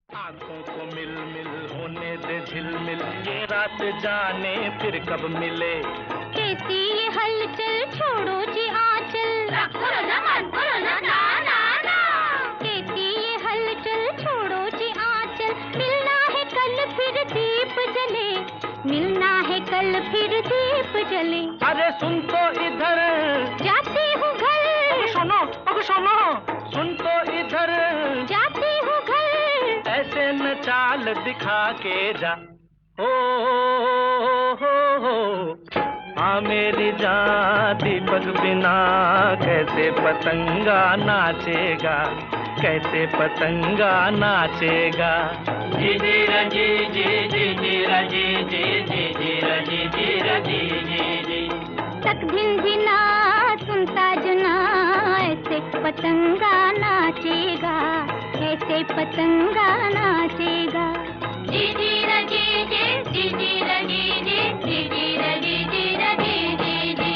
आंखों को मिल मिल होने दे झिलमिल, ये रात जाने फिर कब मिले। कैसी ये हलचल छोड़ो जी आंचल, करो ना मन करो ना ना ना ना। कैसी ये हलचल छोड़ो जी आंचल, मिलना है कल फिर दीप जले, मिलना है कल फिर दीप जले। अरे सुन तो इधर, जाती हूँ घर। अब सुनो, सुन तो इधर, जाती हूँ घर। ऐसे न चाल दिखा के जा। हो हाँ मेरी जान, दीपक बिना कैसे पतंगा नाचेगा, कैसे पतंगा नाचेगा। जी जी रजी जी जी जी रजी जी जी जी रजी जी रजी जी जी। तक झिनझिना सुनता जना, ऐसे पतंगा नाचेगा, ऐसे पतंगा नाचेगा। जी जी रजी जी जी जी रजी जी जी जी रजी जी रजी जी जी।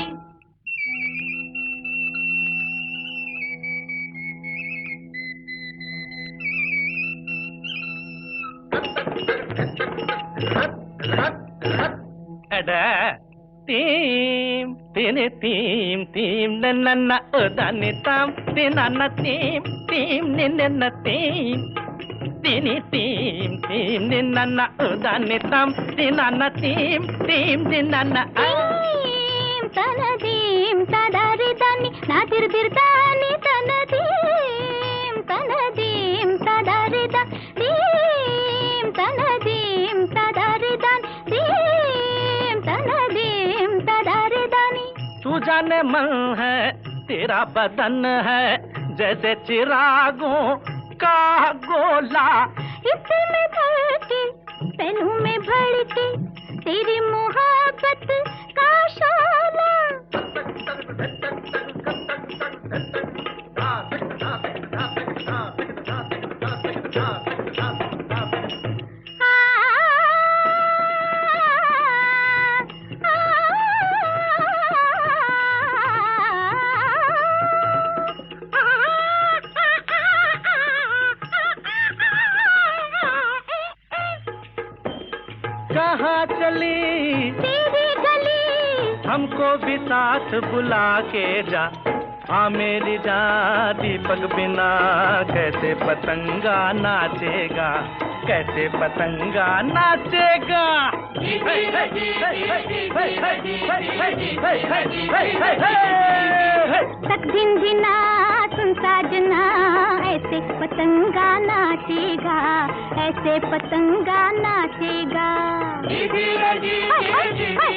अडा टीम तिने टीम टीम नन्ना उदानी ताम तिनाना टीम टीम निन्ना टीम तिनी टीम टीम निन्ना उदानी ताम तिनाना टीम टीम निन्ना टीम तनदीम तदारिदानी नादिरदिरदानी तनदीम तनदीम तदारिदा दीम तनदीम तदारिदान दीम तनदीम तदारिदानी। तू जाने मन है तेरा बदन है जैसे चिरागों का गोला, इसमें भड़की पहलू में भड़की तेरी मोहब्बत का शोला। कहाँ चली तेरी गली, हमको भी साथ बुला के जा। हाँ मेरी जान, दीपक बिना कैसे पतंगा नाचेगा, कैसे पतंगा नाचेगा। तक झिनझिना सुनता जना, ऐसे पतंगा नाचेगा, ऐसे पतंगा नाचेगा।